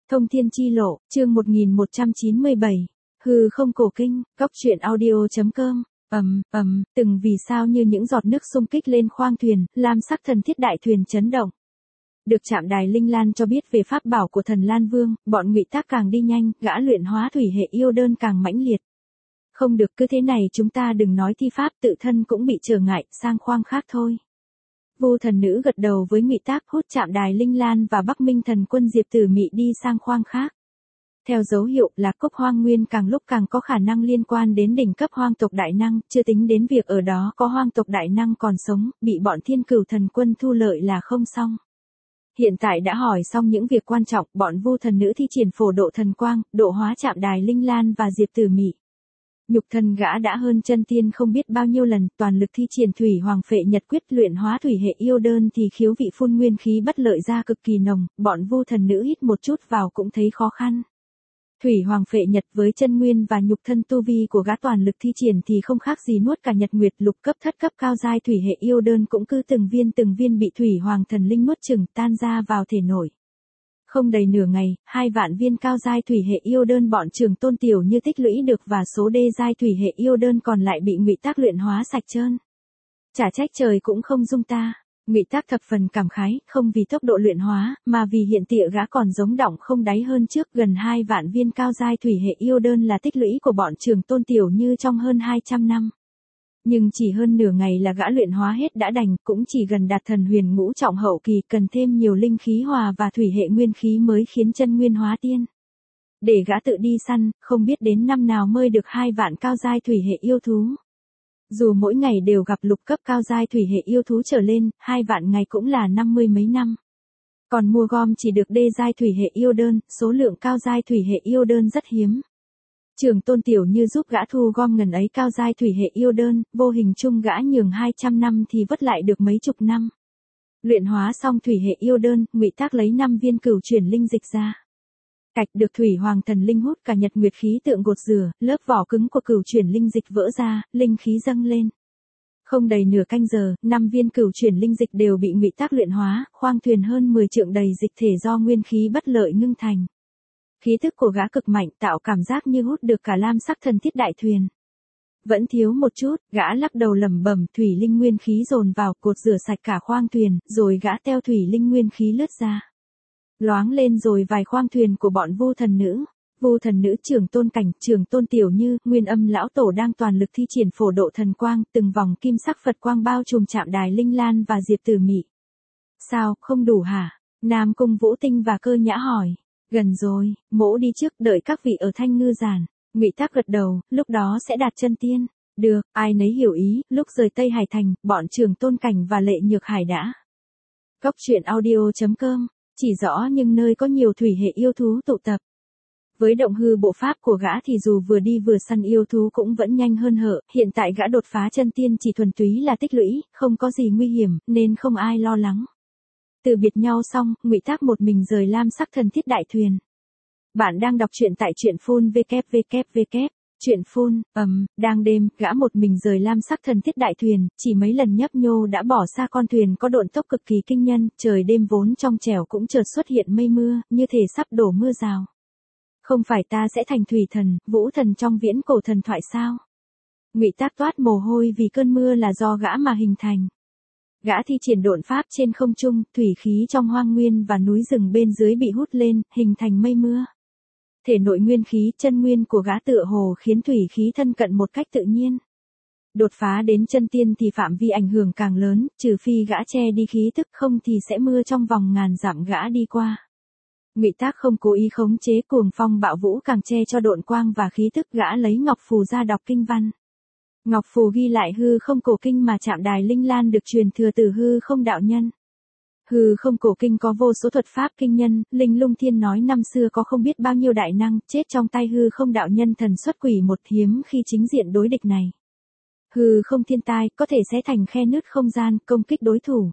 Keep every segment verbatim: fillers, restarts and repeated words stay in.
Thông thiên chi lộ, chương một nghìn một trăm chín mươi bảy. Hư không cổ kinh, góc truyện audio.com. Ầm, ầm, từng vì sao như những giọt nước xung kích lên khoang thuyền, lam sắc thần thiết đại thuyền chấn động. Được Trạm Đài Linh Lan cho biết về pháp bảo của Thần Lan Vương, bọn Ngụy Tác càng đi nhanh, gã luyện hóa thủy hệ yêu đơn càng mãnh liệt. Không được, cứ thế này chúng ta đừng nói thi pháp, tự thân cũng bị trở ngại, sang khoang khác thôi. Vu thần nữ gật đầu với Ngụy Tác, hút Trạm Đài Linh Lan và Bắc Minh thần quân Diệp Tử Mị đi sang khoang khác. Theo dấu hiệu, Lạc Cốc Hoang Nguyên càng lúc càng có khả năng liên quan đến đỉnh cấp hoang tộc đại năng, chưa tính đến việc ở đó có hoang tộc đại năng còn sống, bị bọn Thiên Cửu thần quân thu lợi là không xong. Hiện tại đã hỏi xong những việc quan trọng, bọn Vu thần nữ thi triển phổ độ thần quang, độ hóa Trạm Đài Linh Lan và Diệp Tử Mị. Nhục thân gã đã hơn chân tiên không biết bao nhiêu lần, toàn lực thi triển Thủy Hoàng Phệ Nhật quyết luyện hóa thủy hệ yêu đơn thì khiếu vị phun nguyên khí bất lợi ra cực kỳ nồng, bọn Vu thần nữ hít một chút vào cũng thấy khó khăn. Thủy Hoàng Phệ Nhật với chân nguyên và nhục thân tu vi của gã toàn lực thi triển thì không khác gì nuốt cả nhật nguyệt, lục cấp thất cấp cao giai thủy hệ yêu đơn cũng cứ từng viên từng viên bị Thủy Hoàng thần linh nuốt chửng tan ra vào thể nội. Không đầy nửa ngày, hai vạn viên cao giai thủy hệ yêu đơn bọn Trường Tôn Tiểu Như tích lũy được và số đê giai thủy hệ yêu đơn còn lại bị Ngụy Tác luyện hóa sạch trơn. Chả trách trời cũng không dung ta. Ngụy Tác thập phần cảm khái, không vì tốc độ luyện hóa, mà vì hiện tịa gã còn giống đọng không đáy hơn trước. Gần hai vạn viên cao giai thủy hệ yêu đơn là tích lũy của bọn Trường Tôn Tiểu Như trong hơn hai trăm năm. Nhưng chỉ hơn nửa ngày là gã luyện hóa hết đã đành, cũng chỉ gần đạt thần huyền ngũ trọng hậu kỳ, cần thêm nhiều linh khí hòa và thủy hệ nguyên khí mới khiến chân nguyên hóa tiên. Để gã tự đi săn, không biết đến năm nào mới được hai vạn cao giai thủy hệ yêu thú. Dù mỗi ngày đều gặp lục cấp cao giai thủy hệ yêu thú trở lên, hai vạn ngày cũng là năm mươi mấy năm. Còn mua gom chỉ được đê giai thủy hệ yêu đơn, số lượng cao giai thủy hệ yêu đơn rất hiếm. Trường Tôn Tiểu Như giúp gã thu gom ngần ấy cao giai thủy hệ yêu đơn, vô hình chung gã nhường hai trăm năm thì vất lại được mấy chục năm. Luyện hóa xong thủy hệ yêu đơn, Ngụy Tác lấy năm viên cửu chuyển linh dịch ra. Cạch được Thủy Hoàng thần linh hút cả nhật nguyệt khí tượng gột rửa, lớp vỏ cứng của cửu chuyển linh dịch vỡ ra, linh khí dâng lên. Không đầy nửa canh giờ, năm viên cửu chuyển linh dịch đều bị Ngụy Tác luyện hóa, khoang thuyền hơn mười trượng đầy dịch thể do nguyên khí bất lợi ngưng thành. Khí tức của gã cực mạnh, tạo cảm giác như hút được cả lam sắc thần thiết đại thuyền. Vẫn thiếu một chút, gã lắc đầu lẩm bẩm, thủy linh nguyên khí dồn vào, cột rửa sạch cả khoang thuyền, rồi gã teo thủy linh nguyên khí lướt ra. Loáng lên rồi vài khoang thuyền của bọn Vu thần nữ. Vu thần nữ Trường Tôn Cảnh, Trường Tôn Tiểu Như, Nguyên Âm lão tổ đang toàn lực thi triển phổ độ thần quang, từng vòng kim sắc Phật quang bao trùm Trạm Đài Linh Lan và Diệp Tử Mị. Sao, không đủ hả? Nam Cung Vũ Tinh và Cơ Nhã hỏi. Gần rồi, mỗ đi trước, đợi các vị ở Thanh Ngư Giản. Ngụy Tác gật đầu, lúc đó sẽ đạt chân tiên. Được, ai nấy hiểu ý, lúc rời Tây Hải Thành, bọn Trường Tôn Cảnh và Lệ Nhược Hải đã. Góc truyện audio.com, chỉ rõ những nơi có nhiều thủy hệ yêu thú tụ tập. Với động hư bộ pháp của gã thì dù vừa đi vừa săn yêu thú cũng vẫn nhanh hơn hợ, hiện tại gã đột phá chân tiên chỉ thuần túy là tích lũy, không có gì nguy hiểm, nên không ai lo lắng. Từ biệt nhau xong, Ngụy Tác một mình rời lam sắc thần thiết đại thuyền. Bạn đang đọc truyện tại truyện phun www. Truyện phun, ầm, đang đêm, gã một mình rời lam sắc thần thiết đại thuyền, chỉ mấy lần nhấp nhô đã bỏ xa con thuyền có độn tốc cực kỳ kinh nhân, trời đêm vốn trong trẻo cũng chợt xuất hiện mây mưa, như thể sắp đổ mưa rào. Không phải ta sẽ thành thủy thần, vũ thần trong viễn cổ thần thoại sao? Ngụy Tác toát mồ hôi vì cơn mưa là do gã mà hình thành. Gã thi triển độn pháp trên không trung, thủy khí trong hoang nguyên và núi rừng bên dưới bị hút lên, hình thành mây mưa. Thể nội nguyên khí, chân nguyên của gã tựa hồ khiến thủy khí thân cận một cách tự nhiên. Đột phá đến chân tiên thì phạm vi ảnh hưởng càng lớn, trừ phi gã che đi khí tức, không thì sẽ mưa trong vòng ngàn dặm gã đi qua. Ngụy Tác không cố ý khống chế cuồng phong bạo vũ càng che cho độn quang và khí tức, gã lấy ngọc phù ra đọc kinh văn. Ngọc phù ghi lại hư không cổ kinh mà Trạm Đài Linh Lan được truyền thừa từ hư không đạo nhân. Hư không cổ kinh có vô số thuật pháp kinh nhân, Linh Lung Thiên nói năm xưa có không biết bao nhiêu đại năng chết trong tay hư không đạo nhân thần xuất quỷ một, hiếm khi chính diện đối địch này. Hư không thiên tai có thể xé thành khe nứt không gian, công kích đối thủ.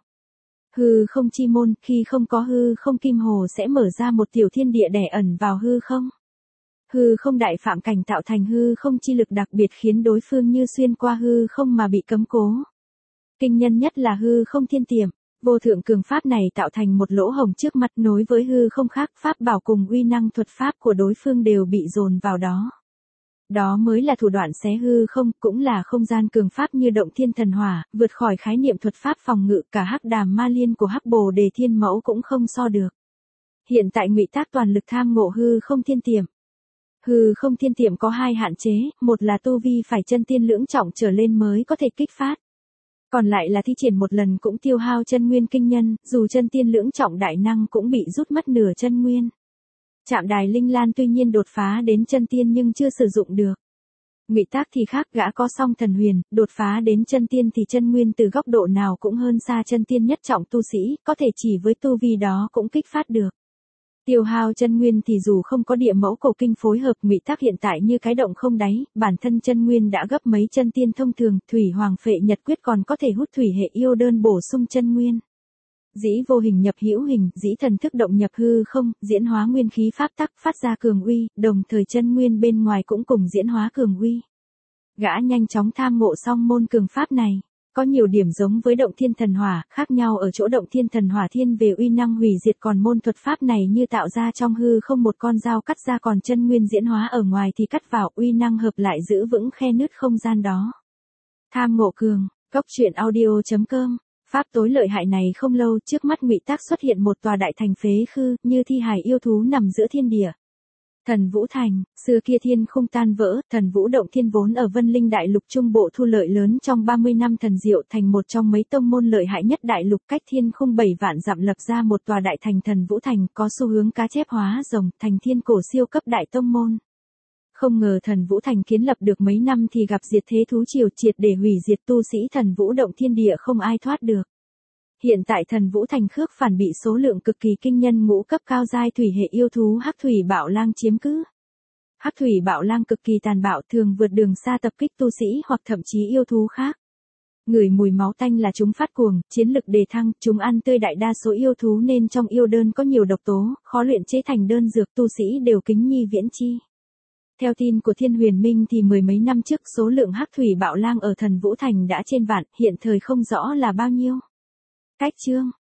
Hư không chi môn, khi không có hư không kim hồ sẽ mở ra một tiểu thiên địa đè ẩn vào hư không. Hư không đại phạm cảnh tạo thành hư không chi lực đặc biệt khiến đối phương như xuyên qua hư không mà bị cấm cố. Kinh nhân nhất là hư không thiên tiệm. Vô thượng cường pháp này tạo thành một lỗ hổng trước mặt nối với hư không khác, pháp bảo cùng uy năng thuật pháp của đối phương đều bị dồn vào đó. Đó mới là thủ đoạn xé hư không, cũng là không gian cường pháp như động thiên thần hỏa, vượt khỏi khái niệm thuật pháp phòng ngự, cả hắc đàm ma liên của hắc bồ đề thiên mẫu cũng không so được. Hiện tại Ngụy Tác toàn lực tham ngộ hư không thiên tiệm. Hư không thiên tiệm có hai hạn chế, một là tu vi phải chân tiên lưỡng trọng trở lên mới có thể kích phát. Còn lại là thi triển một lần cũng tiêu hao chân nguyên kinh nhân, dù chân tiên lưỡng trọng đại năng cũng bị rút mất nửa chân nguyên. Trạm đài Linh Lan tuy nhiên đột phá đến chân tiên nhưng chưa sử dụng được. Ngụy Tác thì khác, gã có song thần huyền, đột phá đến chân tiên thì chân nguyên từ góc độ nào cũng hơn xa chân tiên nhất trọng tu sĩ, có thể chỉ với tu vi đó cũng kích phát được. Tiêu hao chân nguyên thì dù không có địa mẫu cổ kinh phối hợp, Ngụy Tác hiện tại như cái động không đáy, bản thân chân nguyên đã gấp mấy chân tiên thông thường, thủy hoàng phệ nhật quyết còn có thể hút thủy hệ yêu đơn bổ sung chân nguyên. Dĩ vô hình nhập hữu hình, dĩ thần thức động nhập hư không, diễn hóa nguyên khí pháp tắc phát ra cường uy, đồng thời chân nguyên bên ngoài cũng cùng diễn hóa cường uy. Gã nhanh chóng tham ngộ xong môn cường pháp này. Có nhiều điểm giống với động thiên thần hỏa, khác nhau ở chỗ động thiên thần hỏa thiên về uy năng hủy diệt, còn môn thuật pháp này như tạo ra trong hư không một con dao cắt ra, còn chân nguyên diễn hóa ở ngoài thì cắt vào, uy năng hợp lại giữ vững khe nứt không gian đó. Tham ngộ cường, cốc truyện audio chấm com. Pháp tối lợi hại này không lâu, trước mắt Ngụy Tác xuất hiện một tòa đại thành phế khư, như thi hài yêu thú nằm giữa thiên địa. Thần Vũ Thành, xưa kia thiên không tan vỡ, Thần Vũ Động Thiên vốn ở Vân Linh Đại Lục Trung Bộ thu lợi lớn trong ba mươi năm thần diệu, thành một trong mấy tông môn lợi hại nhất đại lục, cách thiên không bảy vạn dặm lập ra một tòa đại thành Thần Vũ Thành, có xu hướng cá chép hóa rồng, thành thiên cổ siêu cấp đại tông môn. Không ngờ Thần Vũ Thành kiến lập được mấy năm thì gặp diệt thế thú triều, triệt để hủy diệt tu sĩ Thần Vũ Động Thiên địa không ai thoát được. Hiện tại Thần Vũ Thành khước phản bị số lượng cực kỳ kinh nhân ngũ cấp cao giai thủy hệ yêu thú Hắc Thủy Bạo Lang chiếm cứ. Hắc Thủy Bạo Lang cực kỳ tàn bạo, thường vượt đường xa tập kích tu sĩ hoặc thậm chí yêu thú khác. Ngửi mùi máu tanh là chúng phát cuồng, chiến lực đề thăng, chúng ăn tươi đại đa số yêu thú nên trong yêu đơn có nhiều độc tố, khó luyện chế thành đơn dược, tu sĩ đều kính nhi viễn chi. Theo tin của Thiên Huyền Minh thì mười mấy năm trước số lượng Hắc Thủy Bạo Lang ở Thần Vũ Thành đã trên vạn, hiện thời không rõ là bao nhiêu. Cách chương